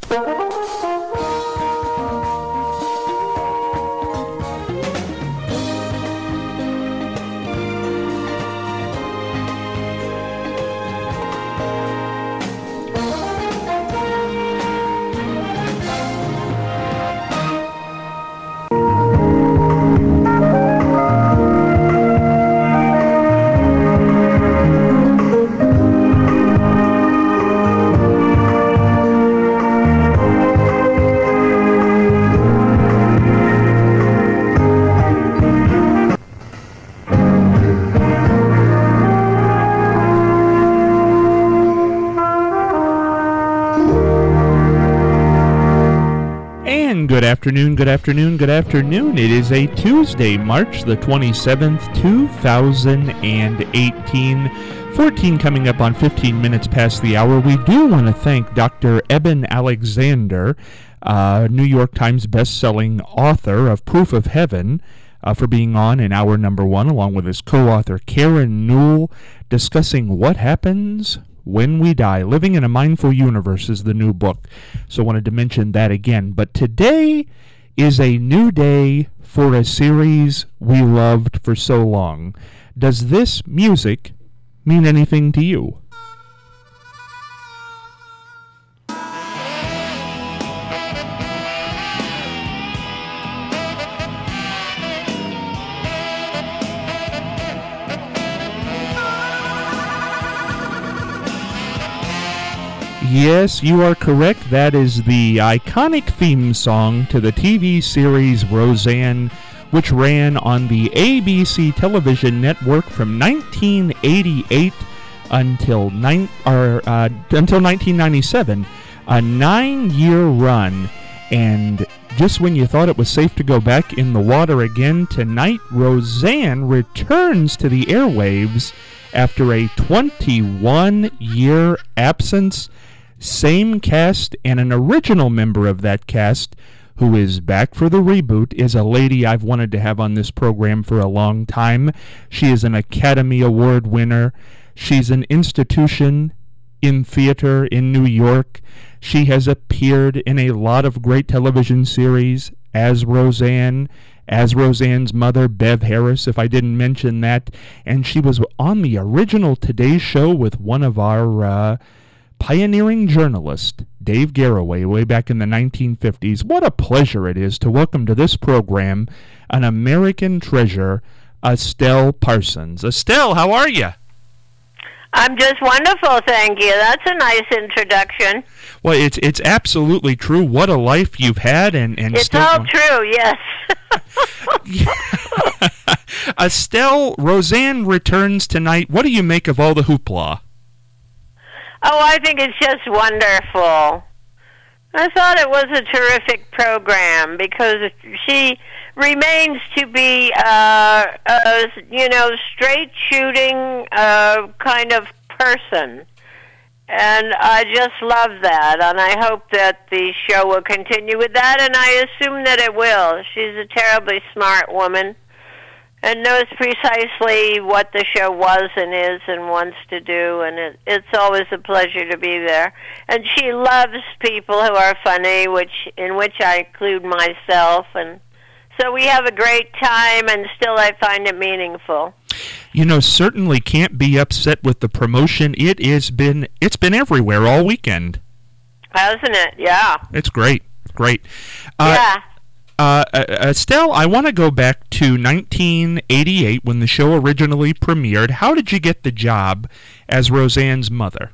Good afternoon, good afternoon, good afternoon. It is a Tuesday, March the 27th, 2018. 14 coming up on 15 minutes past the hour. We do want to thank Dr. Eben Alexander, New York Times best-selling author of Proof of Heaven, for being on in hour number one, along with his co-author Karen Newell, discussing what happens when we die. Living in a Mindful Universe is the new book. So I wanted to mention that again. But today is a new day for a series we loved for so long. Does this music mean anything to you? Yes, you are correct. That is the iconic theme song to the TV series Roseanne, which ran on the ABC television network from 1988 until 1997, a 9-year run. And just when you thought it was safe to go back in the water again, tonight Roseanne returns to the airwaves after a 21-year absence. Same cast, and an original member of that cast who is back for the reboot is a lady I've wanted to have on this program for a long time. She is an Academy Award winner. She's an institution in theater in New York. She has appeared in a lot of great television series as Roseanne, as Roseanne's mother, Bev Harris, if I didn't mention that. And she was on the original Today Show with one of our pioneering journalist, Dave Garroway, way back in the 1950s. What a pleasure it is to welcome to this program an American treasure, Estelle Parsons. Estelle, how are you? I'm just wonderful, thank you. That's a nice introduction. Well, it's absolutely true. What a life you've had, and it's still all true, yes. Estelle, Roseanne returns tonight. What do you make of all the hoopla? Oh, I think it's just wonderful. I thought it was a terrific program because she remains to be a straight shooting kind of person. And I just love that, and I hope that the show will continue with that, and I assume that it will. She's a terribly smart woman and knows precisely what the show was and is and wants to do, and it's always a pleasure to be there. And she loves people who are funny, in which I include myself, and so we have a great time, and still I find it meaningful. You know, certainly can't be upset with the promotion. It's been everywhere all weekend. Hasn't it? Yeah. It's great. Great. Yeah. Estelle, I want to go back to 1988 when the show originally premiered. How did you get the job as Roseanne's mother?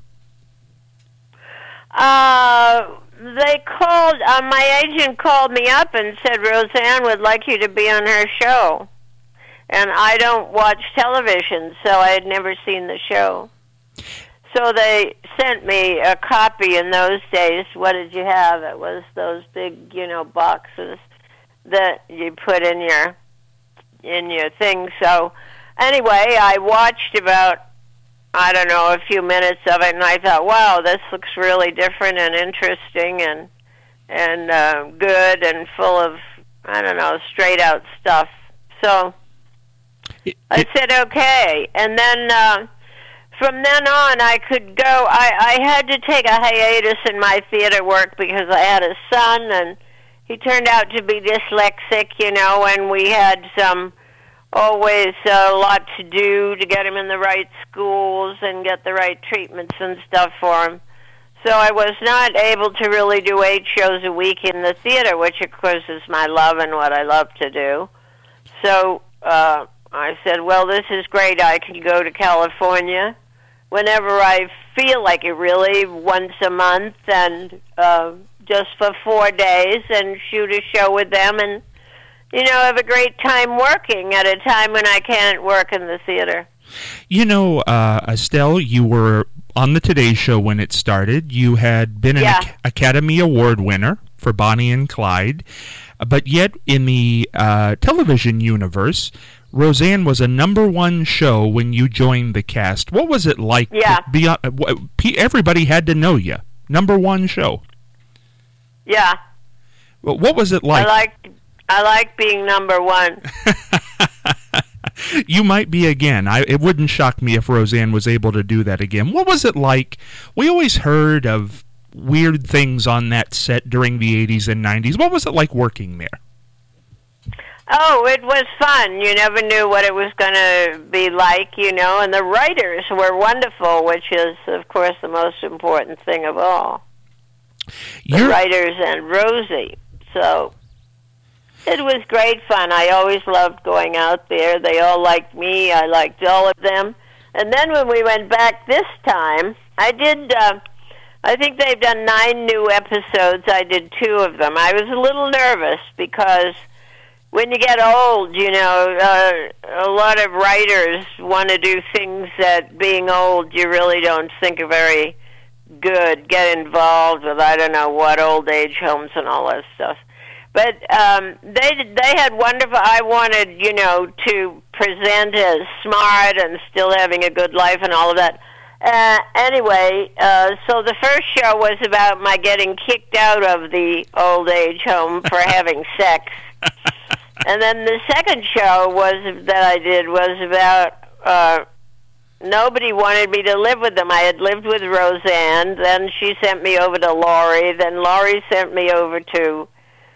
They called, my agent called me up and said Roseanne would like you to be on her show. And I don't watch television, so I had never seen the show. So they sent me a copy in those days. What did you have? It was those big, boxes that you put in your thing. So anyway, I watched about, a few minutes of it, and I thought, wow, this looks really different and interesting and good and full of, straight out stuff. So I said, okay. And then from then on, I could go. I had to take a hiatus in my theater work because I had a son, and he turned out to be dyslexic, and we had always a lot to do to get him in the right schools and get the right treatments and stuff for him. So I was not able to really do 8 shows a week in the theater, which, of course, is my love and what I love to do. So I said, well, this is great. I can go to California whenever I feel like it, really, once a month, and just for 4 days, and shoot a show with them and, have a great time working at a time when I can't work in the theater. Estelle, you were on the Today Show when it started. You had been an Academy Award winner for Bonnie and Clyde, but yet in the television universe, Roseanne was a #1 show when you joined the cast. What was it like? Yeah. Everybody had to know you. #1 show. Yeah. Well, what was it like? I like being #1. You might be again. It wouldn't shock me if Roseanne was able to do that again. What was it like? We always heard of weird things on that set during the 80s and 90s. What was it like working there? Oh, it was fun. You never knew what it was going to be like, and the writers were wonderful, which is, of course, the most important thing of all. The writers and Rosie. So it was great fun. I always loved going out there. They all liked me. I liked all of them. And then when we went back this time, I think they've done 9 new episodes. I did 2 of them. I was a little nervous because when you get old, a lot of writers want to do things that, being old, you really don't think are very good. Get involved with, I don't know what, old age homes and all that stuff. But they had wonderful. I wanted, to present as smart and still having a good life and all of that. Anyway, so the first show was about my getting kicked out of the old age home for having sex. And then the second show that I did was about nobody wanted me to live with them. I had lived with Roseanne, then she sent me over to Laurie, then Laurie sent me over to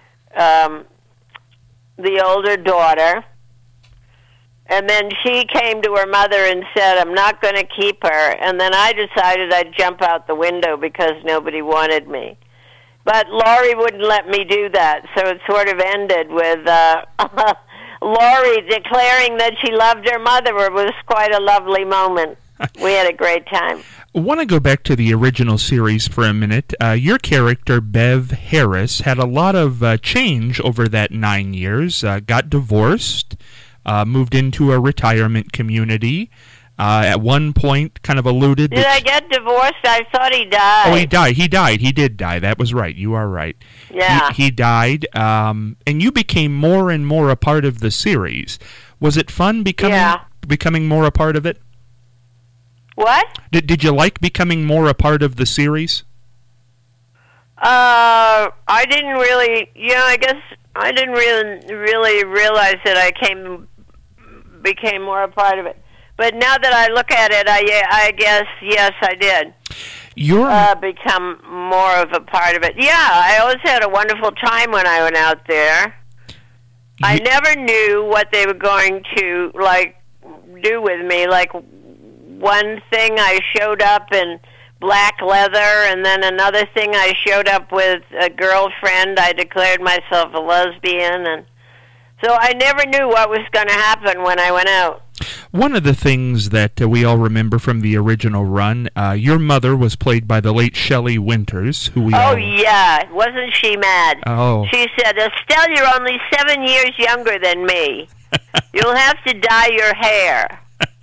the older daughter, and then she came to her mother and said, I'm not going to keep her, and then I decided I'd jump out the window because nobody wanted me. But Laurie wouldn't let me do that, so it sort of ended with Laurie declaring that she loved her mother. It was quite a lovely moment. We had a great time. I want to go back to the original series for a minute. Your character, Bev Harris, had a lot of change over that 9 years, got divorced, moved into a retirement community. At one point, kind of alluded... Did I get divorced? I thought he died. Oh, he died. He did die. That was right. You are right. Yeah. He died, and you became more and more a part of the series. Was it fun becoming more a part of it? What? Did you like becoming more a part of the series? I didn't really, I guess I didn't really realize that I became more a part of it. But now that I look at it, I guess, yes, I did. Become more of a part of it. Yeah, I always had a wonderful time when I went out there. I never knew what they were going to, do with me. Like, one thing I showed up in black leather, and then another thing I showed up with a girlfriend. I declared myself a lesbian, and so I never knew what was going to happen when I went out. One of the things that we all remember from the original run, your mother was played by the late Shelley Winters, who we yeah, wasn't she mad? Oh. She said, Estelle, you're only 7 years younger than me. You'll have to dye your hair.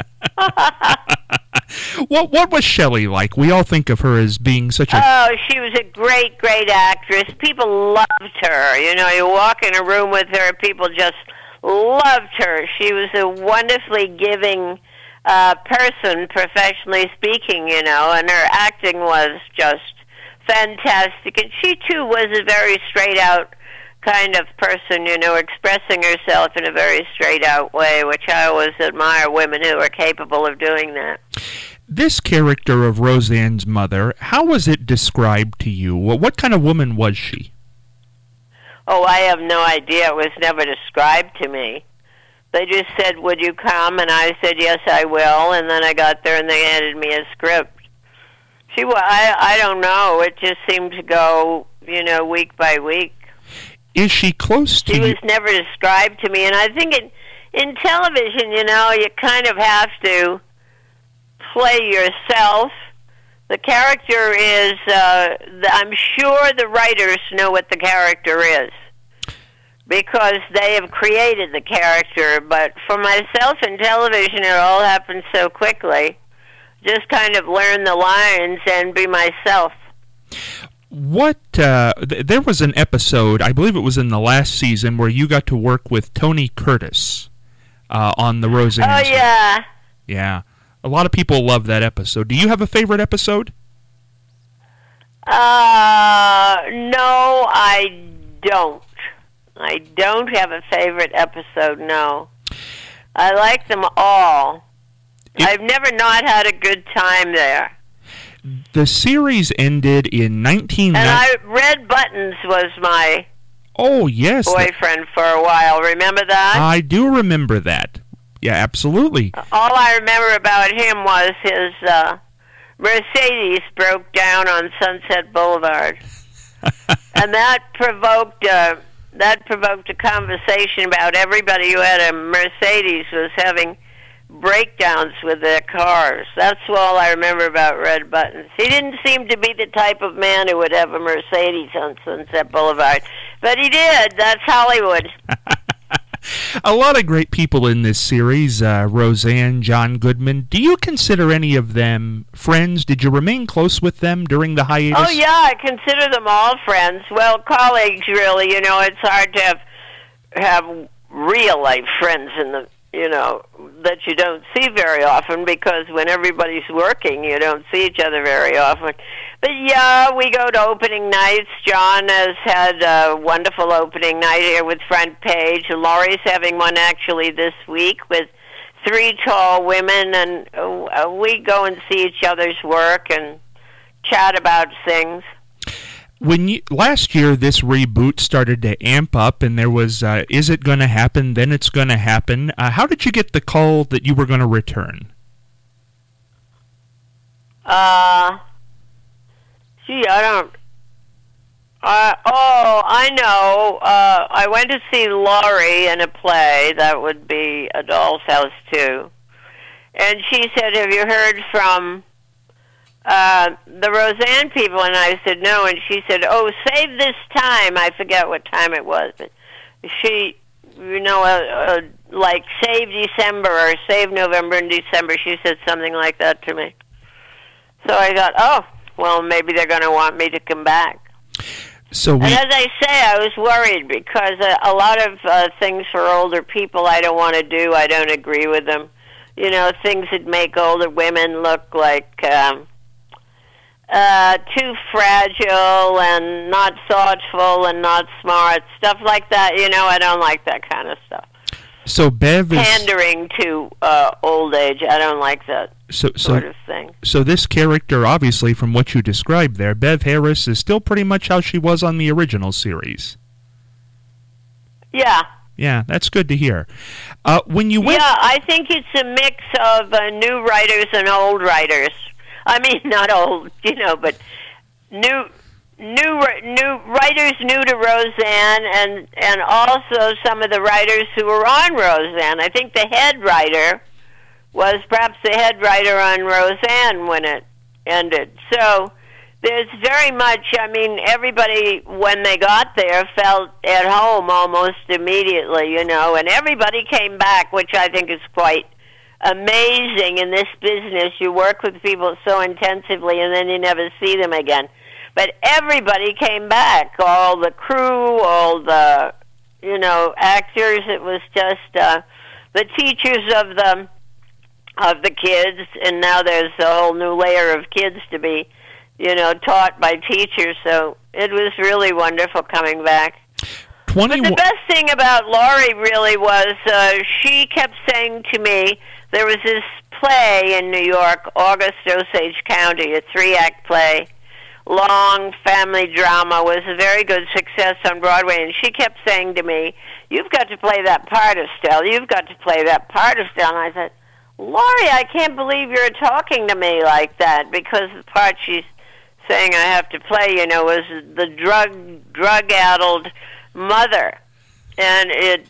What was Shelley like? We all think of her as being such a... Oh, she was a great, great actress. People loved her. You walk in a room with her, people just loved her. She was a wonderfully giving person, professionally speaking, and her acting was just fantastic. And she, too, was a very straight-out kind of person, expressing herself in a very straight-out way, which I always admire women who are capable of doing that. This character of Roseanne's mother, how was it described to you? What kind of woman was she? Oh, I have no idea. It was never described to me. They just said, "Would you come?" And I said, "Yes, I will." And then I got there and they handed me a script. I don't know. It just seemed to go, week by week. Is she close to you? She was never described to me. And I think in television, you kind of have to play yourself. The character is, I'm sure the writers know what the character is, because they have created the character. But for myself in television, it all happens so quickly. Just kind of learn the lines and be myself. There was an episode, I believe it was in the last season, where you got to work with Tony Curtis on the Roseanne. Oh, yeah. Yeah. A lot of people love that episode. Do you have a favorite episode? No, I don't. I don't have a favorite episode, no. I like them all. I've never not had a good time there. The series ended in 1990. And Red Buttons was my boyfriend for a while. Remember that? I do remember that. Yeah, absolutely. All I remember about him was his Mercedes broke down on Sunset Boulevard. And that provoked a conversation about everybody who had a Mercedes was having breakdowns with their cars. That's all I remember about Red Buttons. He didn't seem to be the type of man who would have a Mercedes on Sunset Boulevard. But he did. That's Hollywood. A lot of great people in this series, Roseanne, John Goodman. Do you consider any of them friends? Did you remain close with them during the hiatus? Oh, yeah, I consider them all friends. Well, colleagues, really. It's hard to have real-life friends that you don't see very often, because when everybody's working, you don't see each other very often. But yeah, we go to opening nights. John has had a wonderful opening night here with Front Page. Laurie's having one actually this week with 3 tall women, and we go and see each other's work and chat about things. Last year, this reboot started to amp up, and there was, is it going to happen, then it's going to happen. How did you get the call that you were going to return? I don't... I know. I went to see Laurie in a play. That would be A Doll's House 2. And she said, "Have you heard from the Roseanne people?" And I said, "No." And she said, "Oh, save this time." I forget what time it was. But she, like save December or save November and December. She said something like that to me. So I thought, oh, well, maybe they're going to want me to come back. And as I say, I was worried because a lot of things for older people I don't want to do. I don't agree with them. Things that make older women look like too fragile and not thoughtful and not smart, stuff like that. I don't like that kind of stuff. So Bev is pandering to old age. I don't like that sort of thing. So this character, obviously, from what you described there, Bev Harris, is still pretty much how she was on the original series. Yeah. Yeah, that's good to hear. When you went, yeah, I think it's a mix of new writers and old writers. I mean, not old, but new writers new to Roseanne, and also some of the writers who were on Roseanne. I think the head writer was perhaps the head writer on Roseanne when it ended. So there's very much, everybody, when they got there, felt at home almost immediately, and everybody came back, which I think is quite amazing in this business. You work with people so intensively, and then you never see them again. But everybody came back, all the crew, all the, actors. It was just the teachers of the kids, and now there's a whole new layer of kids to be, taught by teachers. So it was really wonderful coming back. But the best thing about Laurie really was she kept saying to me there was this play in New York, August Osage County, a 3-act play, long family drama, was a very good success on Broadway, and she kept saying to me, "You've got to play that part, Estelle. You've got to play that part, Estelle." And I said, "Laurie, I can't believe you're talking to me like that," because the part she's saying I have to play, was the drug-addled mother. And it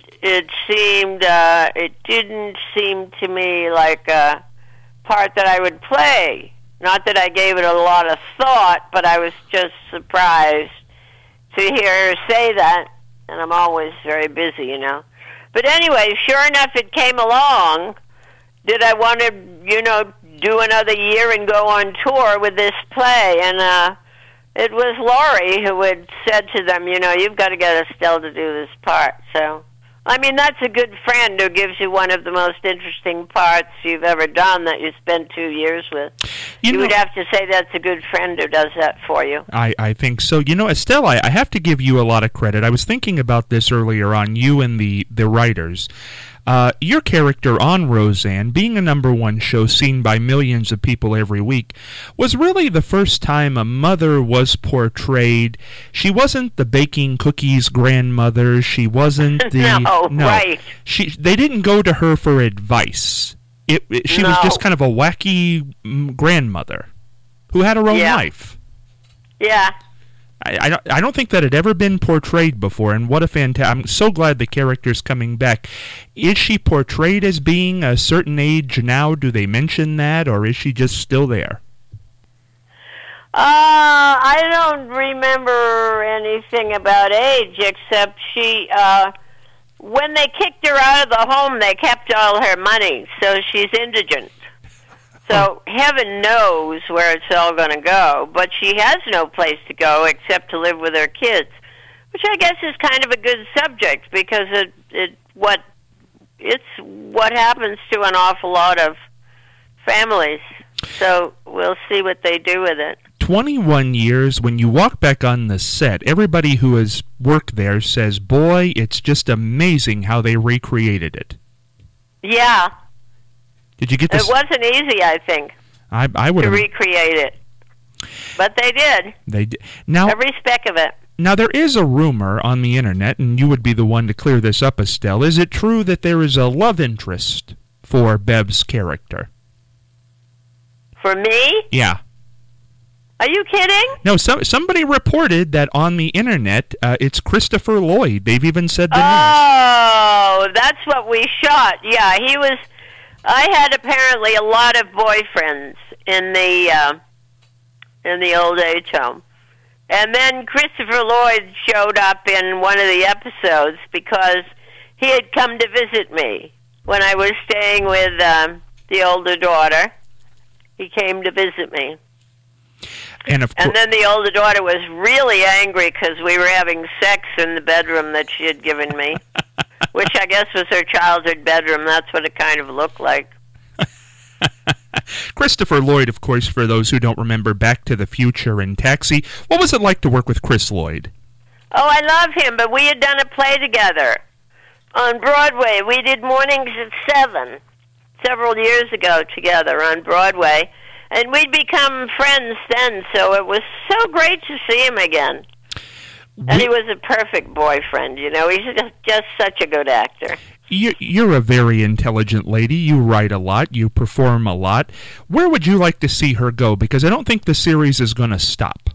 didn't seem to me like a part that I would play. Not that I gave it a lot of thought, but I was just surprised to hear her say that. And I'm always very busy, But anyway, sure enough, it came along. Did I want to, do another year and go on tour with this play? And it was Laurie who had said to them, "You've got to get Estelle to do this part." So, that's a good friend who gives you one of the most interesting parts you've ever done that you spent 2 years with. You would have to say that's a good friend who does that for you. I think so. Estelle, I have to give you a lot of credit. I was thinking about this earlier on, you and the writers. Your character on Roseanne, being a #1 show seen by millions of people every week, was really the first time a mother was portrayed. She wasn't the baking cookies grandmother. She wasn't the... no, right. They didn't go to her for advice. She was just kind of a wacky grandmother who had her own life. Yeah. I don't think that had ever been portrayed before, and what a fantastic... I'm so glad the character's coming back. Is she portrayed as being a certain age now? Do they mention that, or is she just still there? I don't remember anything about age, except she... when they kicked her out of the home, they kept all her money, so she's indigent. So heaven knows where it's all going to go, but she has no place to go except to live with her kids, which I guess is kind of a good subject because it's what happens to an awful lot of families. So we'll see what they do with it. 21 years, when you walk back on the set, everybody who has worked there says, "Boy, it's just amazing how they recreated it." Yeah. Did you get this? It wasn't easy, I think, I would to recreate it. But they did. They did. Now, every speck of it. Now, there is a rumor on the internet, and you would be the one to clear this up, Estelle. Is it true that there is a love interest for Bev's character? For me? Yeah. Are you kidding? No, somebody reported that on the internet, it's Christopher Lloyd. They've even said the name. Oh, that's what we shot. Yeah, he was... I had apparently a lot of boyfriends in the old age home. And then Christopher Lloyd showed up in one of the episodes because he had come to visit me when I was staying with the older daughter. He came to visit me. And then the older daughter was really angry because we were having sex in the bedroom that she had given me, which I guess was her childhood bedroom. That's what it kind of looked like. Christopher Lloyd, of course, for those who don't remember Back to the Future and Taxi. What was it like to work with Chris Lloyd? Oh, I love him, but we had done a play together on Broadway. We did Mornings at 7 several years ago together on Broadway. And we'd become friends then, so it was so great to see him again. And he was a perfect boyfriend, He's just such a good actor. You're a very intelligent lady. You write a lot. You perform a lot. Where would you like to see her go? Because I don't think the series is going to stop.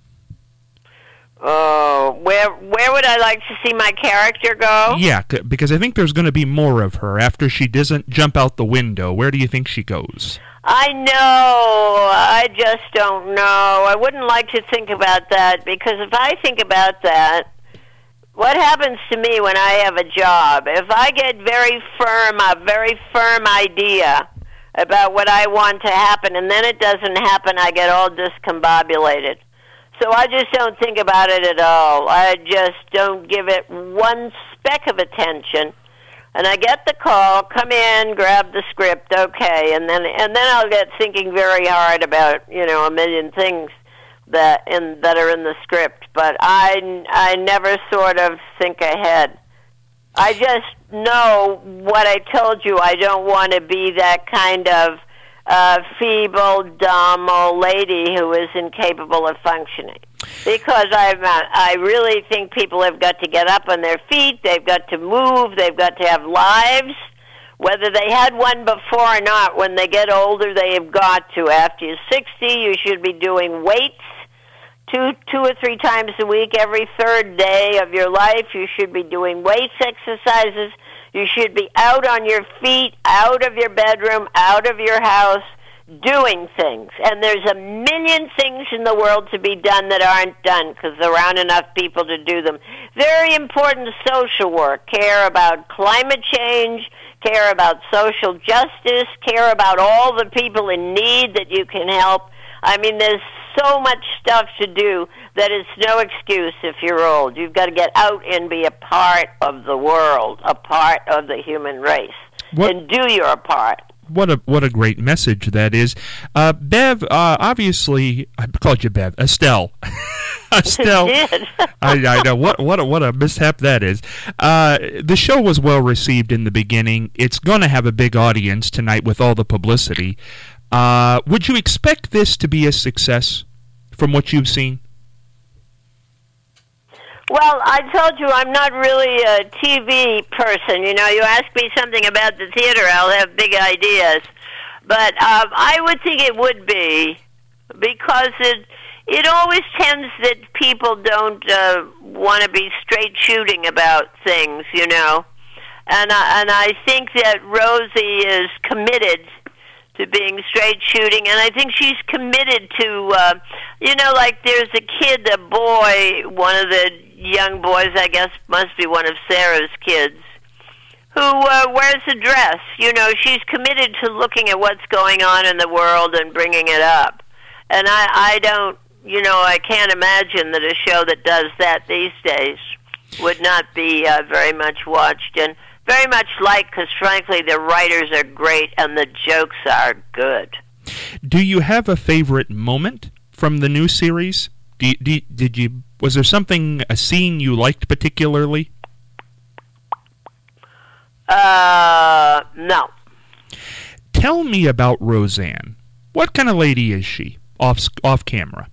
Oh, where would I like to see my character go? Yeah, because I think there's going to be more of her after she doesn't jump out the window. Where do you think she goes? I know. I just don't know. I wouldn't like to think about that because if I think about that, what happens to me when I have a job? If I get a very firm idea about what I want to happen and then it doesn't happen, I get all discombobulated. So I just don't think about it at all. I just don't give it one speck of attention. And I get the call, come in, grab the script, okay, and then I'll get thinking very hard about, a million things that are in the script. But I never sort of think ahead. I just know what I told you. I don't want to be that kind of feeble, dumb old lady who is incapable of functioning. Because I really think people have got to get up on their feet. They've got to move. They've got to have lives. Whether they had one before or not, when they get older, they have got to. After you're 60, you should be doing weights two or three times a week. Every third day of your life, you should be doing weights exercises. You should be out on your feet, out of your bedroom, out of your house, doing things. And there's a million things in the world to be done that aren't done because there aren't enough people to do them. Very important social work. Care about climate change, care about social justice, care about all the people in need that you can help. I mean, there's so much stuff to do that it's no excuse if you're old. You've got to get out and be a part of the world, a part of the human race, and do your part. What a great message that is. Bev, obviously, I called you Bev. Estelle. Estelle. I know. What a mishap that is. The show was well received in the beginning. It's going to have a big audience tonight with all the publicity. Would you expect this to be a success from what you've seen? Well, I told you I'm not really a TV person. You know, you ask me something about the theater, I'll have big ideas. But I would think it would be, because it always tends that people don't want to be straight shooting about things, you know. And I think that Rosie is committed to being straight shooting, and I think she's committed to, you know, like there's a kid, a boy, one of the young boys, I guess must be one of Sarah's kids, who wears a dress. You know, she's committed to looking at what's going on in the world and bringing it up. And I don't, you know, I can't imagine that a show that does that these days would not be very much watched, and very much liked, because frankly the writers are great and the jokes are good. Do you have a favorite moment from the new series? Was there something, a scene you liked particularly? No. Tell me about Roseanne. What kind of lady is she, off camera?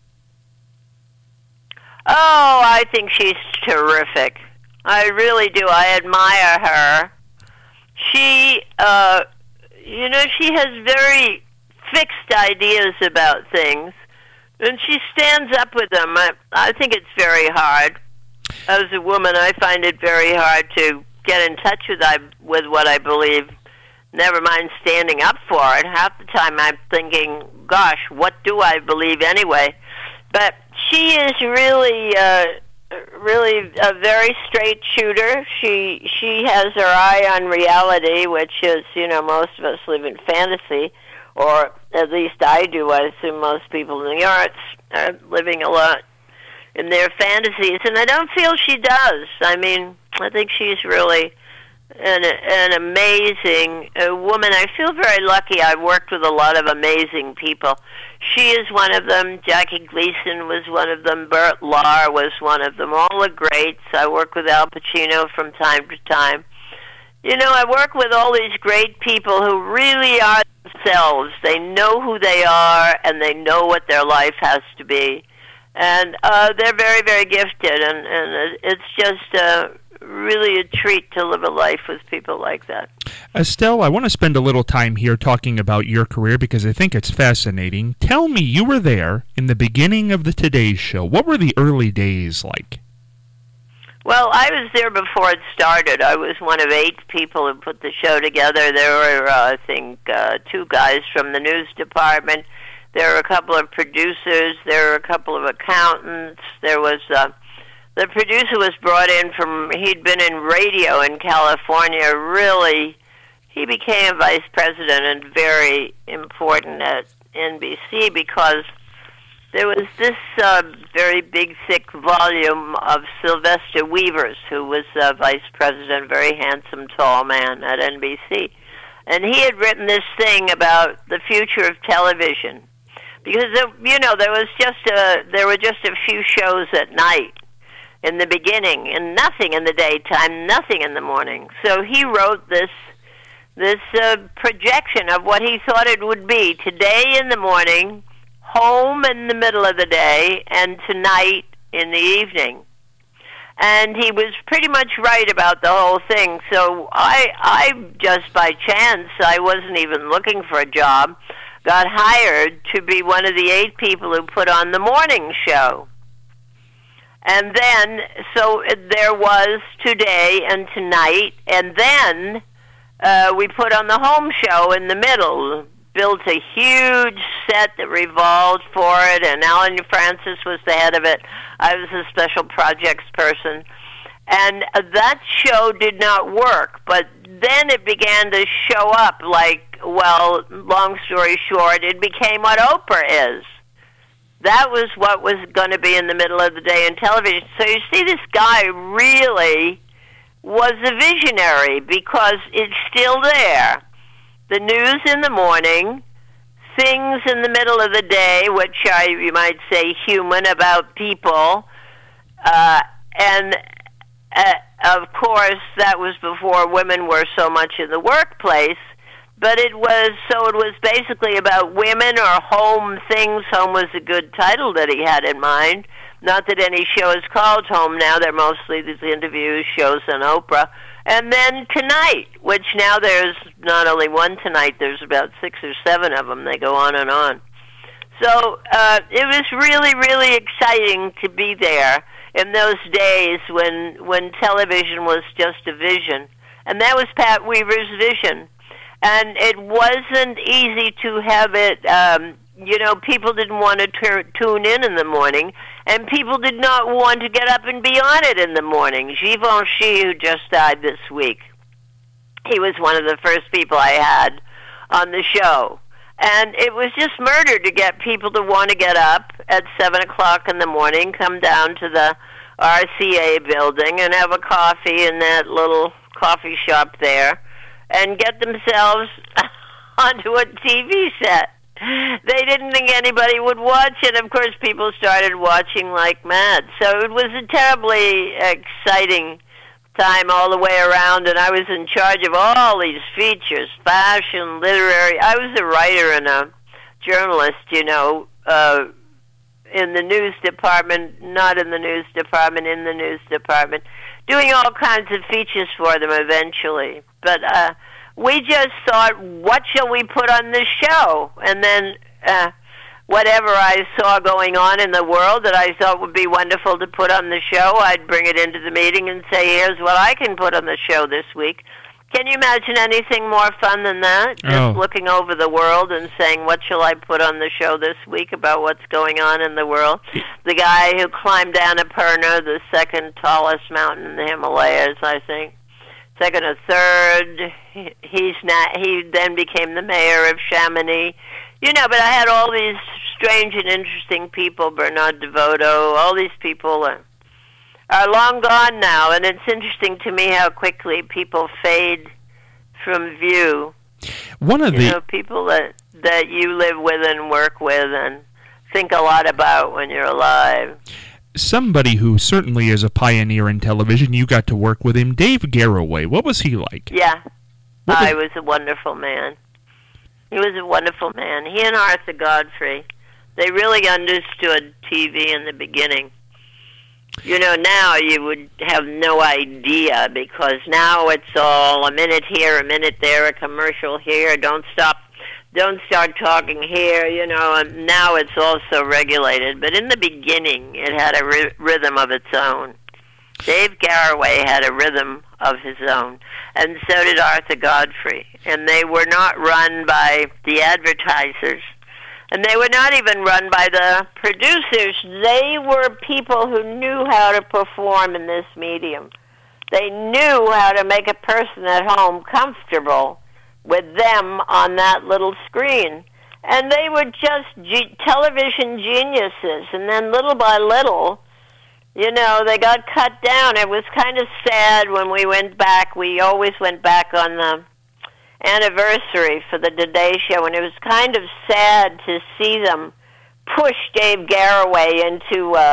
Oh, I think she's terrific. I really do. I admire her. She, you know, she has very fixed ideas about things, and she stands up with them. I think it's very hard. As a woman, I find it very hard to get in touch with what I believe, never mind standing up for it. Half the time I'm thinking, gosh, what do I believe anyway? But she is really a very straight shooter. She has her eye on reality, which is, you know, most of us live in fantasy, or at least I do. I assume most people in the arts are living a lot in their fantasies, and I don't feel she does. I mean, I think she's really an amazing woman. I feel very lucky. I've worked with a lot of amazing people. She is one of them. Jackie Gleason was one of them. Burt Lahr was one of them. All the greats. I work with Al Pacino from time to time. You know, I work with all these great people who really are themselves. They know who they are, and they know what their life has to be. And they're very, very gifted, and it's just really a treat to live a life with people like that. Estelle, I want to spend a little time here talking about your career because I think it's fascinating. Tell me, you were there in the beginning of the Today Show. What were the early days like? Well, I was there before it started. I was one of 8 people who put the show together. There were, I think, 2 guys from the news department. There were a couple of producers. There were a couple of accountants. There was the producer was brought in from, he'd been in radio in California. Really, he became vice president and very important at NBC because there was this very big, thick volume of Sylvester Weavers, who was vice president, very handsome, tall man at NBC. And he had written this thing about the future of television. Because, you know, there were just a few shows at night. in the beginning, and nothing in the daytime, nothing in the morning. So he wrote this projection of what he thought it would be today in the morning, home in the middle of the day, and tonight in the evening. And he was pretty much right about the whole thing. So I just by chance, I wasn't even looking for a job, got hired to be one of the 8 people who put on the morning show. And then, so there was today and tonight, and then we put on the home show in the middle, built a huge set that revolved for it, and Alan Francis was the head of it. I was a special projects person. And that show did not work, but then it began to show up like, well, long story short, it became what Oprah is. That was what was going to be in the middle of the day in television. So you see, this guy really was a visionary because it's still there. The news in the morning, things in the middle of the day, which you might say human about people, and of course that was before women were so much in the workplace, but it was basically about women or home things. Home was a good title that he had in mind. Not that any show is called Home now. They're mostly these interviews, shows on Oprah. And then Tonight, which now there's not only one Tonight, there's about 6 or 7 of them. They go on and on. So it was really, really exciting to be there in those days when television was just a vision. And that was Pat Weaver's vision. And it wasn't easy to have it, people didn't want to tune in the morning, and people did not want to get up and be on it in the morning. Givenchy, who just died this week, he was one of the first people I had on the show. And it was just murder to get people to want to get up at 7 o'clock in the morning, come down to the RCA building and have a coffee in that little coffee shop there and get themselves onto a TV set. They didn't think anybody would watch it. Of course, people started watching like mad. So it was a terribly exciting time all the way around, and I was in charge of all these features, fashion, literary. I was a writer and a journalist, in the news department, not in the news department, in the news department, doing all kinds of features for them eventually. But we just thought, what shall we put on this show? And then whatever I saw going on in the world that I thought would be wonderful to put on the show, I'd bring it into the meeting and say, here's what I can put on the show this week. Can you imagine anything more fun than that? Just looking over the world and saying, what shall I put on the show this week about what's going on in the world? The guy who climbed Annapurna, the second tallest mountain in the Himalayas, I think. Second or third. He then became the mayor of Chamonix. But I had all these strange and interesting people, Bernard DeVoto, all these people are long gone now, and it's interesting to me how quickly people fade from view. One of the people that you live with and work with and think a lot about when you're alive. Somebody who certainly is a pioneer in television, you got to work with him, Dave Garroway. What was he like? Yeah, he was a wonderful man. He was a wonderful man. He and Arthur Godfrey, they really understood TV in the beginning. Now you would have no idea, because now it's all a minute here, a minute there, a commercial here, don't start talking here, and now it's all so regulated. But in the beginning, it had a rhythm of its own. Dave Garroway had a rhythm of his own, and so did Arthur Godfrey. And they were not run by the advertisers, and they were not even run by the producers. They were people who knew how to perform in this medium. They knew how to make a person at home comfortable with them on that little screen. And they were just television geniuses. And then little by little, they got cut down. It was kind of sad when we went back. We always went back on the anniversary for the Today Show, and it was kind of sad to see them push Dave Garroway into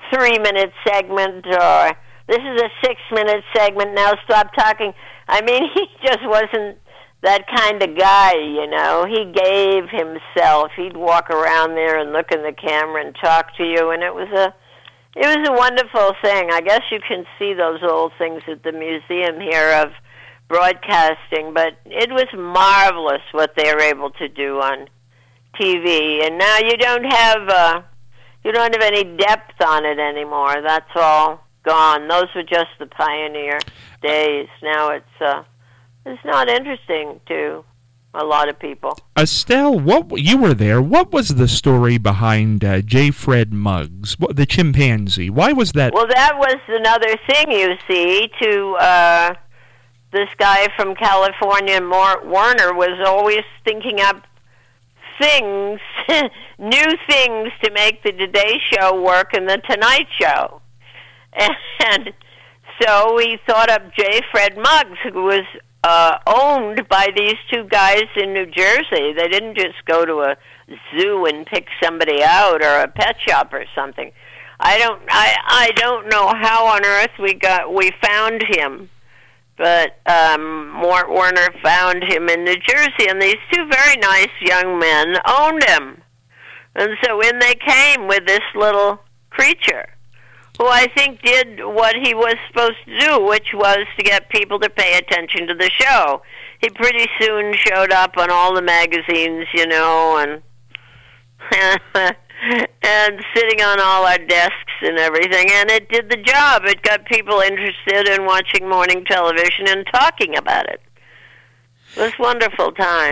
3-minute segment, or this is a 6-minute segment, now stop talking. I mean, he just wasn't that kind of guy, you know. He gave himself. He'd walk around there and look in the camera and talk to you, and it was a wonderful thing. I guess you can see those old things at the museum here of broadcasting, but it was marvelous what they were able to do on TV. And now you don't have any depth on it anymore. That's all gone. Those were just the pioneer days. Now it's not interesting to a lot of people. Estelle, you were there. What was the story behind J. Fred Muggs, the chimpanzee? Why was that? Well, that was another thing, you see, to this guy from California, Mort Werner, was always thinking up things, new things to make the Today Show work and the Tonight Show. And so he thought up J. Fred Muggs, who was owned by these two guys in New Jersey. They didn't just go to a zoo and pick somebody out, or a pet shop or something. I don't know how on earth we found him, but Mort Werner found him in New Jersey, and these two very nice young men owned him. And so in they came with this little creature, who I think did what he was supposed to do, which was to get people to pay attention to the show. He pretty soon showed up on all the magazines, you know, and and sitting on all our desks and everything, and it did the job. It got people interested in watching morning television and talking about it. It was a wonderful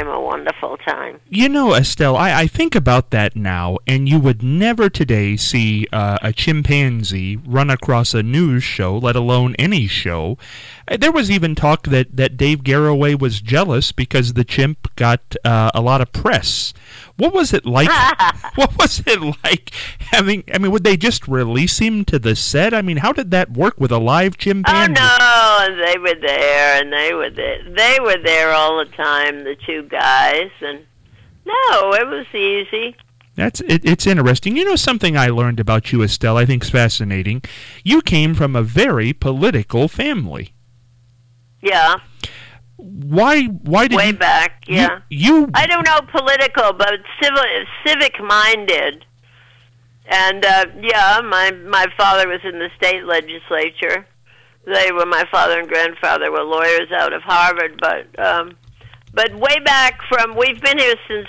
time. You know, Estelle, I think about that now, and you would never today see a chimpanzee run across a news show, let alone any show. There was even talk that Dave Garroway was jealous because the chimp got a lot of press. What was it like? What was it like having? I mean, would they just release him to the set? I mean, how did that work with a live chimpanzee? Oh no, they were there, and they were there. They were there all the time, the two guys, and no, it was easy. It's interesting. You know, something I learned about you, Estelle, I think is fascinating. You came from a very political family. Yeah. Why did way back? Yeah. You I don't know political, but civic minded. And yeah, my father was in the state legislature. My father and grandfather were lawyers out of Harvard, but way back we've been here since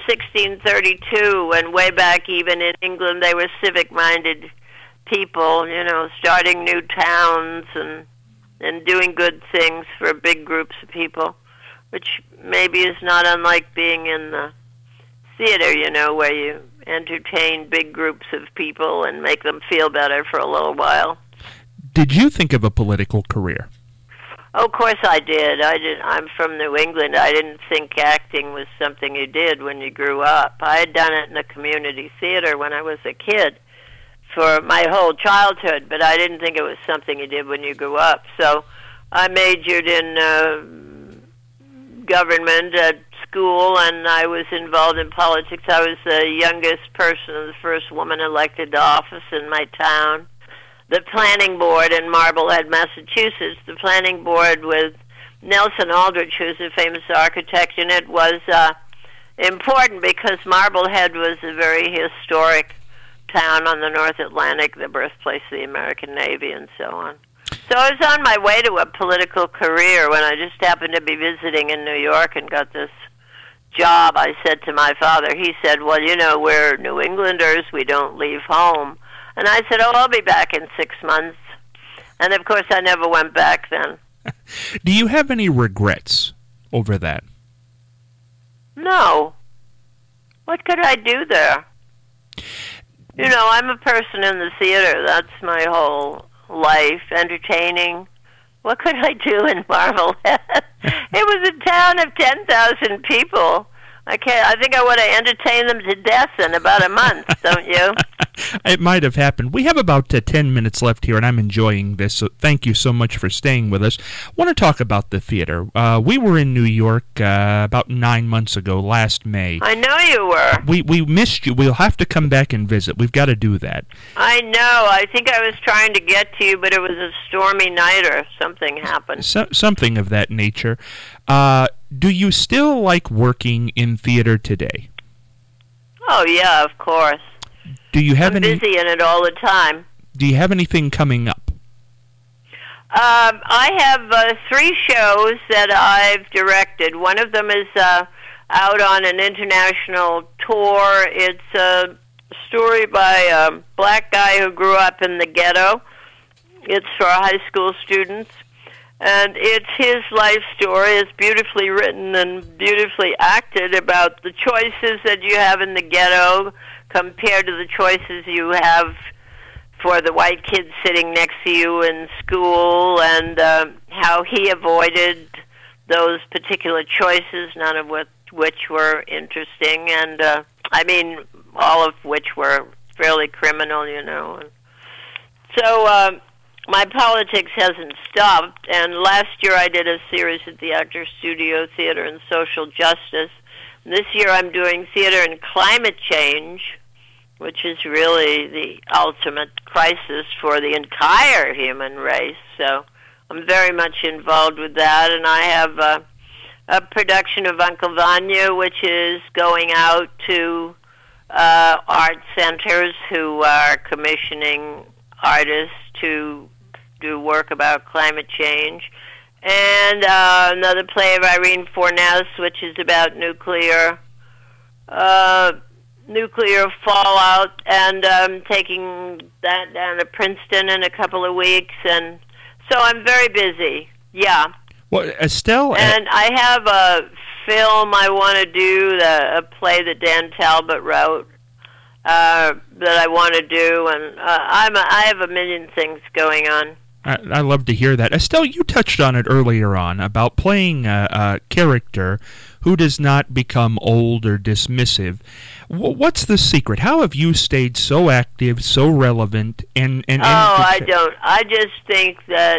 1632, and way back even in England, they were civic minded people, you know, starting new towns and doing good things for big groups of people, which maybe is not unlike being in the theater, you know, where you entertain big groups of people and make them feel better for a little while. Did you think of a political career? Oh, of course I did. I'm from New England. I didn't think acting was something you did when you grew up. I had done it in the community theater when I was a kid for my whole childhood, but I didn't think it was something you did when you grew up. So I majored in government at school, and I was involved in politics. I was the youngest person, the first woman elected to office in my town. The planning board in Marblehead, Massachusetts, the planning board with Nelson Aldrich, who's a famous architect, and it was important because Marblehead was a very historic town on the North Atlantic, the birthplace of the American Navy, and so on. So I was on my way to a political career when I just happened to be visiting in New York and got this job. I said to my father, he said, well, you know, we're New Englanders, we don't leave home. And I said, oh, I'll be back in 6 months. And, of course, I never went back then. Do you have any regrets over that? No. What could I do there? You know, I'm a person in the theater. That's my whole life, entertaining. What could I do in Marblehead? It was a town of 10,000 people I can't. I think I would have entertained them to death in about a month, don't you? It might have happened. We have about 10 minutes left here, and I'm enjoying this, so thank you so much for staying with us. I want to talk about the theater. We were in New York about 9 months ago, last May. I know you were. We missed you. We'll have to come back and visit. We've got to do that. I know. I think I was trying to get to you, but it was a stormy night or something happened. Something of that nature. Do you still like working in theater today? Oh, yeah, of course. Do you have I'm busy in it all the time. Do you have anything coming up? I have 3 shows that I've directed. One of them is out on an international tour. It's a story by a black guy who grew up in the ghetto. It's for high school students. And it's his life story. It's beautifully written and beautifully acted about the choices that you have in the ghetto compared to the choices you have for the white kids sitting next to you in school, and how he avoided those particular choices, none of which were interesting, and I mean, all of which were fairly criminal, you know. So my politics hasn't stopped, and last year I did a series at the Actors Studio Theater and Social Justice. This year I'm doing theater and climate change, which is really the ultimate crisis for the entire human race. So I'm very much involved with that, and I have a production of Uncle Vanya, which is going out to art centers who are commissioning artists to do work about climate change. And another play of Irene Fornés, which is about nuclear fallout, and taking that down to Princeton in a couple of weeks, and so I'm very busy. Yeah. Well, Estelle, and I have a film I want to do, a play that Dan Talbot wrote that I want to do, and I have a million things going on. I love to hear that. Estelle, you touched on it earlier on about playing a character who does not become old or dismissive. What's the secret? How have you stayed so active, so relevant? I don't. I just think that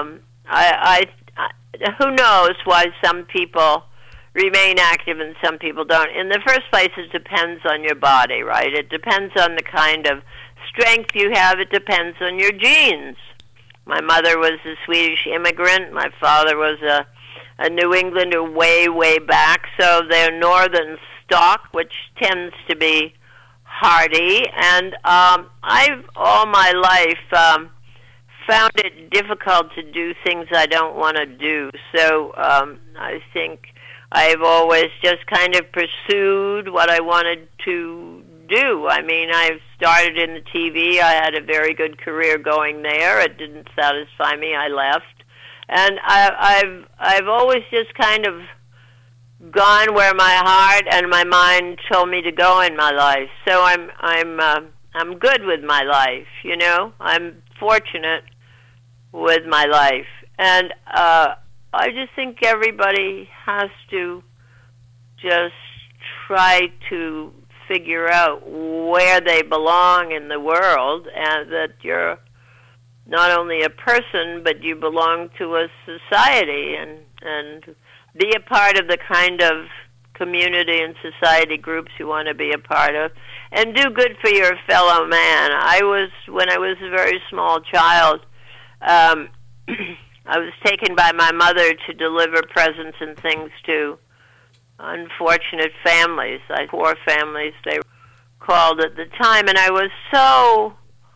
who knows why some people remain active and some people don't. In the first place, it depends on your body, right? It depends on the kind of strength you have. It depends on your genes. My mother was a Swedish immigrant. My father was a New Englander way, way back. So they're northern stock, which tends to be hardy. And I've all my life found it difficult to do things I don't want to do. So I think I've always just kind of pursued what I wanted to do. I mean, I've started in the TV. I had a very good career going there. It didn't satisfy me. I left. And I've always just kind of gone where my heart and my mind told me to go in my life. So I'm good with my life, you know. I'm fortunate with my life. And I just think everybody has to just try to figure out where they belong in the world, and that you're not only a person, but you belong to a society, and be a part of the kind of community and society groups you want to be a part of, and do good for your fellow man. When I was a very small child, I was taken by my mother to deliver presents and things to unfortunate families, like poor families they were called at the time, and I was so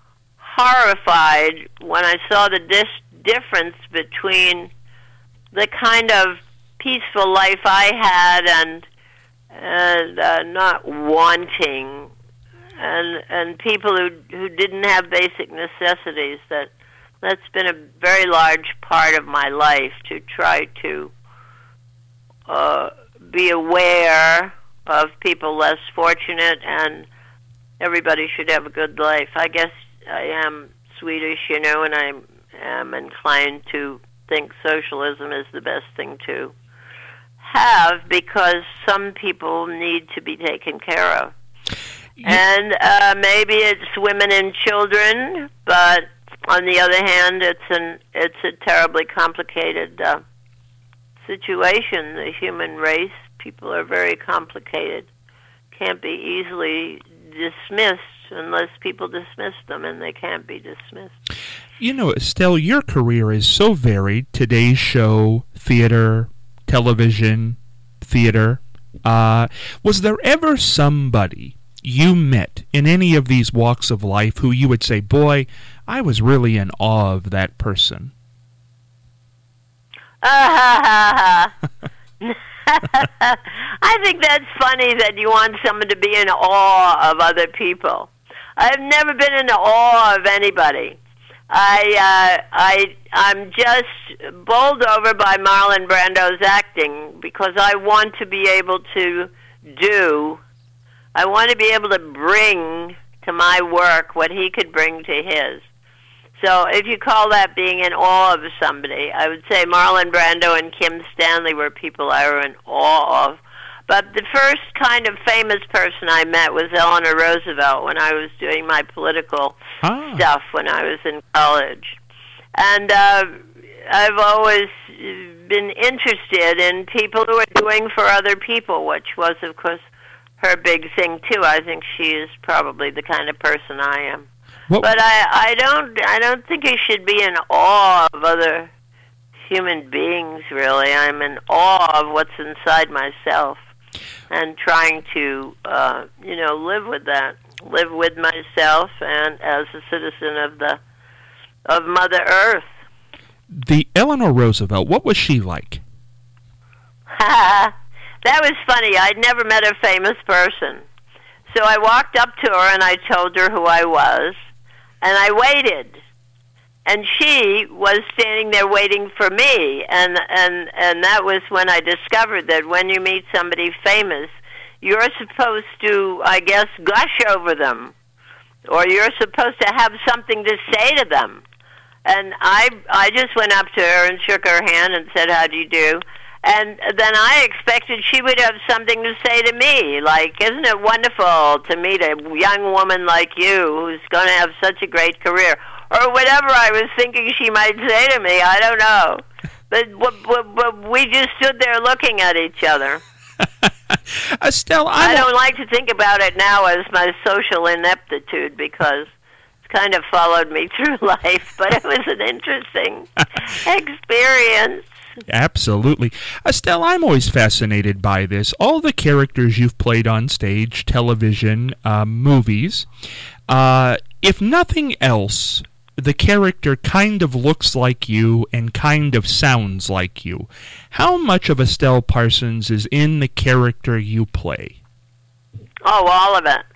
horrified when I saw the difference between the kind of peaceful life I had and not wanting, and people who didn't have basic necessities. That's been a very large part of my life, to try to be aware of people less fortunate, and everybody should have a good life. I guess I am Swedish, you know, and I am inclined to think socialism is the best thing to have because some people need to be taken care of. And maybe it's women and children, but on the other hand, it's a terribly complicated situation. The human race, people are very complicated. Can't be easily dismissed unless people dismiss them, and they can't be dismissed. You know, Estelle, your career is so varied. Today's Show, theater, television, theater. Was there ever somebody you met in any of these walks of life who you would say, boy, I was really in awe of that person? I think that's funny that you want someone to be in awe of other people. I've never been in awe of anybody. I'm just bowled over by Marlon Brando's acting because I want to be able to I want to be able to bring to my work what he could bring to his. So if you call that being in awe of somebody, I would say Marlon Brando and Kim Stanley were people I were in awe of. But the first kind of famous person I met was Eleanor Roosevelt when I was doing my political stuff when I was in college. And I've always been interested in people who are doing for other people, which was, of course, her big thing, too. I think she is probably the kind of person I am. But I don't think I should be in awe of other human beings, really. I'm in awe of what's inside myself and trying to, live with that, live with myself and as a citizen of Mother Earth. The Eleanor Roosevelt, what was she like? That was funny. I'd never met a famous person. So I walked up to her and I told her who I was, and I waited. And she was standing there waiting for me, and that was when I discovered that when you meet somebody famous, you're supposed to, I guess, gush over them, or you're supposed to have something to say to them. And I just went up to her and shook her hand and said, "How do you do?" And then I expected she would have something to say to me, like, "Isn't it wonderful to meet a young woman like you who's going to have such a great career?" Or whatever I was thinking she might say to me. I don't know. But we just stood there looking at each other. Estelle, I don't like to think about it now as my social ineptitude because it's kind of followed me through life, but it was an interesting experience. Absolutely. Estelle, I'm always fascinated by this. All the characters you've played on stage, television, movies, if nothing else, the character kind of looks like you and kind of sounds like you. How much of Estelle Parsons is in the character you play? Oh, all of it.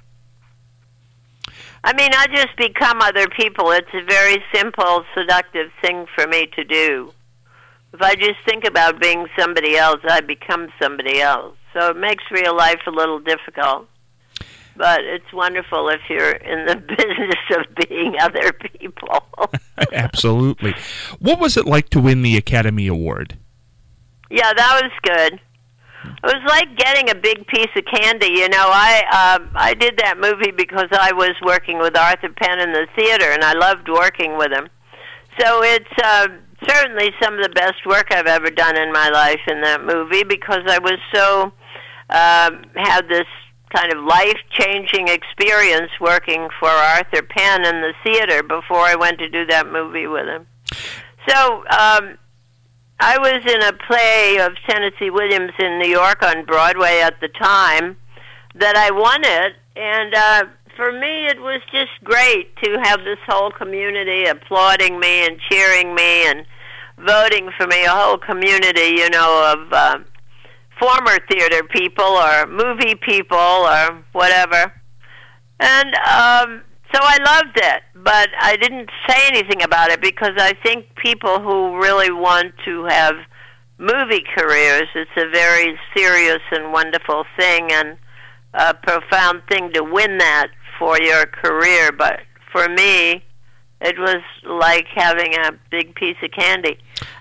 I mean, I just become other people. It's a very simple, seductive thing for me to do. If I just think about being somebody else, I become somebody else. So it makes real life a little difficult. But it's wonderful if you're in the business of being other people. Absolutely. What was it like to win the Academy Award? Yeah, that was good. It was like getting a big piece of candy. You know, I did that movie because I was working with Arthur Penn in the theater, and I loved working with him. So it's certainly some of the best work I've ever done in my life in that movie because I was so, had this kind of life-changing experience working for Arthur Penn in the theater before I went to do that movie with him. So I was in a play of Tennessee Williams in New York on Broadway at the time that I won it, and for me it was just great to have this whole community applauding me and cheering me and voting for me, a whole community, you know, of former theater people or movie people or whatever. And so I loved it, but I didn't say anything about it because I think people who really want to have movie careers, it's a very serious and wonderful thing and a profound thing to win that for your career. But for me, it was like having a big piece of candy.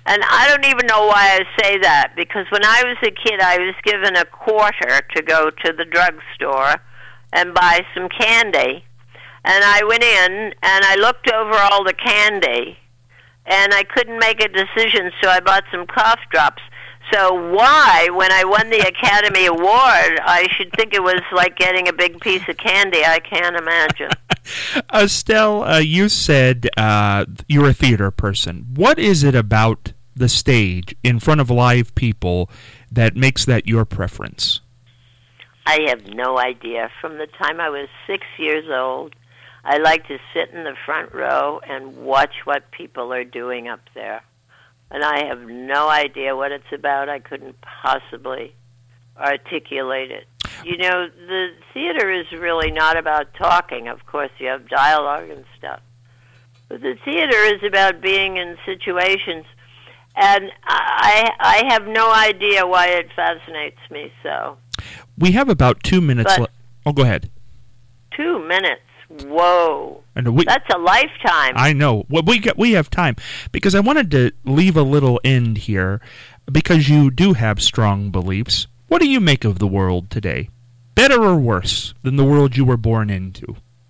And I don't even know why I say that, because when I was a kid, I was given a quarter to go to the drugstore and buy some candy. And I went in, and I looked over all the candy, and I couldn't make a decision, so I bought some cough drops. So why, when I won the Academy Award, I should think it was like getting a big piece of candy, I can't imagine. Estelle, you said you're a theater person. What is it about the stage in front of live people that makes that your preference? I have no idea. From the time I was 6 years old, I like to sit in the front row and watch what people are doing up there. And I have no idea what it's about. I couldn't possibly articulate it. You know, the theater is really not about talking. Of course, you have dialogue and stuff. But the theater is about being in situations. And I have no idea why it fascinates me so. We have about 2 minutes left. Oh, go ahead. 2 minutes. Whoa. That's a lifetime. I know. Well, we have time, because I wanted to leave a little end here, because you do have strong beliefs. What do you make of the world today? Better or worse than the world you were born into?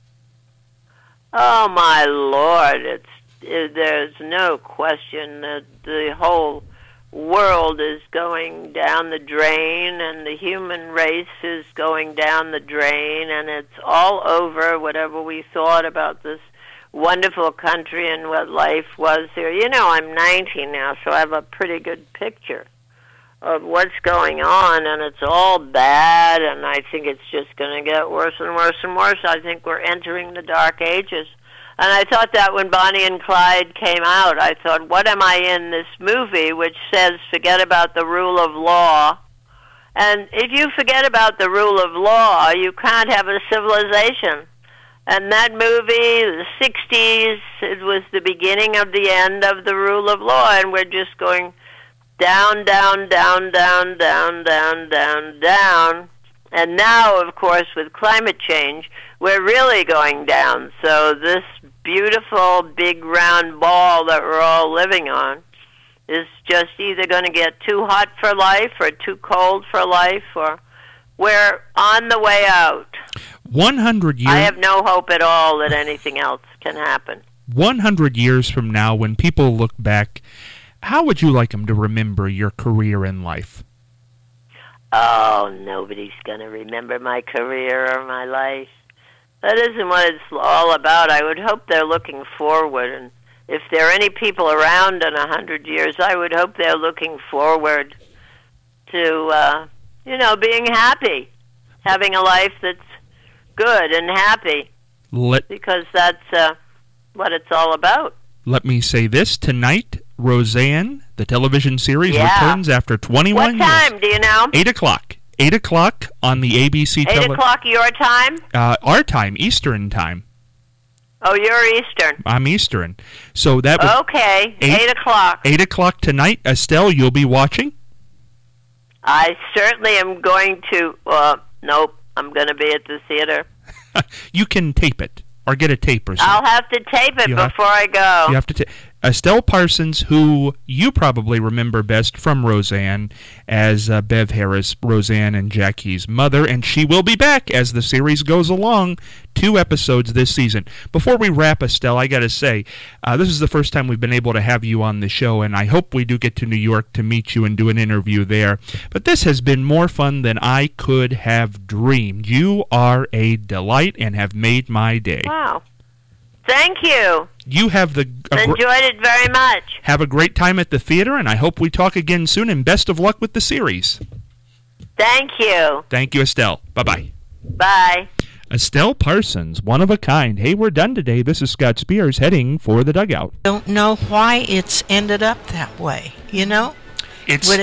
Oh, my Lord. There's no question that the whole world is going down the drain, and the human race is going down the drain, and it's all over whatever we thought about this wonderful country and what life was here. You know, I'm 90 now, so I have a pretty good picture of what's going on, and it's all bad, and I think it's just going to get worse and worse and worse. I think we're entering the dark ages. And I thought that when Bonnie and Clyde came out, I thought, what am I in this movie which says forget about the rule of law? And if you forget about the rule of law, you can't have a civilization. And that movie, the 60s, it was the beginning of the end of the rule of law, and we're just going down, down, down, down, down, down, down, down. And now, of course, with climate change, we're really going down. So this beautiful big round ball that we're all living on is just either going to get too hot for life or too cold for life, or we're on the way out. 100 years. I have no hope at all that anything else can happen. 100 years from now, when people look back, how would you like them to remember your career in life? Oh, nobody's going to remember my career or my life. That isn't what it's all about. I would hope they're looking forward, and if there are any people around in 100 years, I would hope they're looking forward to, being happy, having a life that's good and happy, because that's what it's all about. Let me say this. Tonight, Roseanne, the television series, returns after 21 years. What time, do you know? 8 o'clock. 8 o'clock on the ABC television. 8 o'clock your time? Our time, Eastern time. Oh, you're Eastern. I'm Eastern. So that was okay, 8 o'clock. 8 o'clock tonight. Estelle, you'll be watching? I certainly am going to. Nope, I'm going to be at the theater. You can tape it, or get a tape or something. I'll have to tape it before I go. You have to Estelle Parsons, who you probably remember best from Roseanne as Bev Harris, Roseanne and Jackie's mother, and she will be back as the series goes along. 2 episodes this season. Before we wrap, Estelle, I got to say, this is the first time we've been able to have you on the show, and I hope we do get to New York to meet you and do an interview there. But this has been more fun than I could have dreamed. You are a delight and have made my day. Wow. Thank you. You have enjoyed it very much. Have a great time at the theater, and I hope we talk again soon, and best of luck with the series. Thank you. Thank you, Estelle. Bye-bye. Bye. Estelle Parsons, one of a kind. Hey, we're done today. This is Scott Spears heading for the dugout. Don't know why it's ended up that way, you know? It's Would